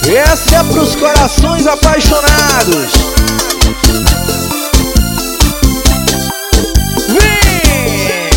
Essa é pros corações apaixonados. Vem!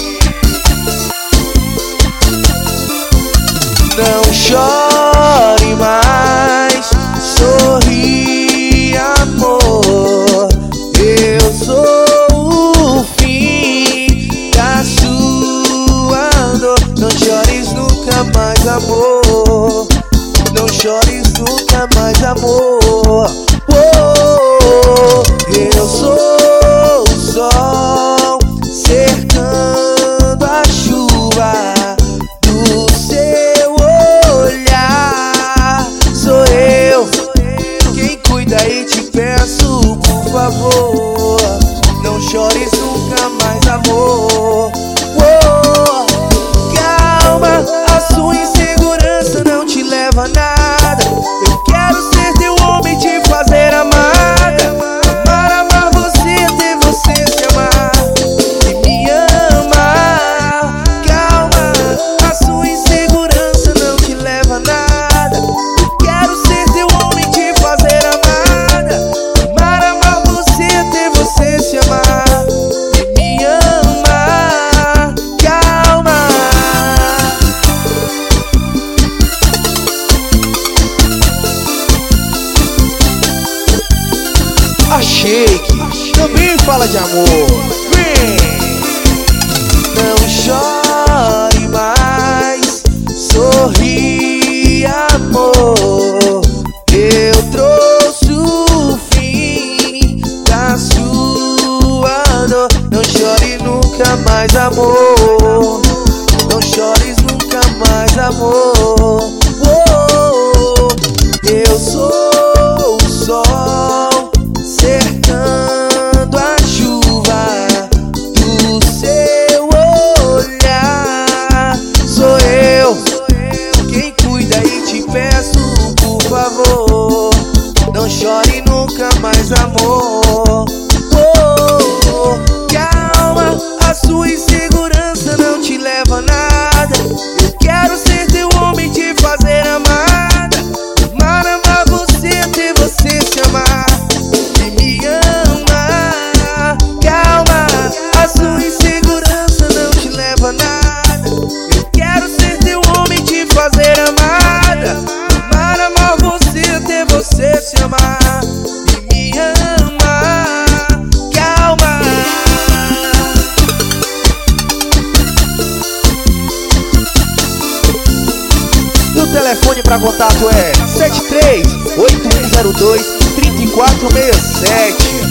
Não chore mais, sorri, amor. Eu sou o fim da sua dor. Não chores nunca mais, amor. Não chores nunca mais, amor. Oh, eu sou o sol cercando a chuva do seu olhar. Sou eu quem cuida e te peço, por favor, não chores nunca mais, amor. Oh, calma, a sua insegurança não te leva a nada. Eu quero ser teu homem, te fazer amada. Amar você, ter você se amar e me amar. Calma, a sua insegurança não te leva a nada. Eu quero ser teu homem, te fazer amada. Amar você, ter você se amar e me amar. Calma. A Shake também fala de amor. Vem! Não chore mais, sorri, amor. Eu trouxe o fim da sua dor. Não chore nunca mais, amor. Não chores nunca mais, amor. Oh, eu sou o sol cercando a chuva do seu olhar. Sou eu quem cuida e te peço, por favor, não chore nunca mais, amor. Oh, calma, a sua insegurança não te leva a nada. Eu quero ser teu homem, te fazer amada. Amar você, ter você se amar e me amar. Calma, a sua insegurança não te leva a nada. Eu quero ser teu homem, te fazer amada. Amar você, ter você se amar e me amar. Calma. O telefone para contato é 73-8102-3467.